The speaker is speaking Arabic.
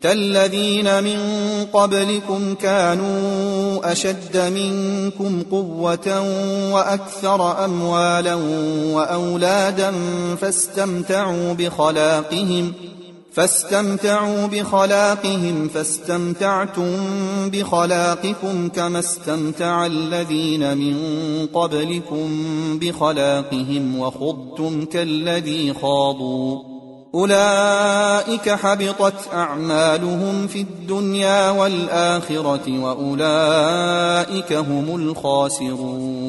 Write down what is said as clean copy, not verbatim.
كالذين من قبلكم كانوا أشد منكم قوة وأكثر أموالا وأولادا فاستمتعوا بخلاقهم فاستمتعتم بخلاقكم كما استمتع الذين من قبلكم بخلاقهم وخضتم كالذي خاضوا أولئك حبطت أعمالهم في الدنيا والآخرة وأولئك هم الخاسرون.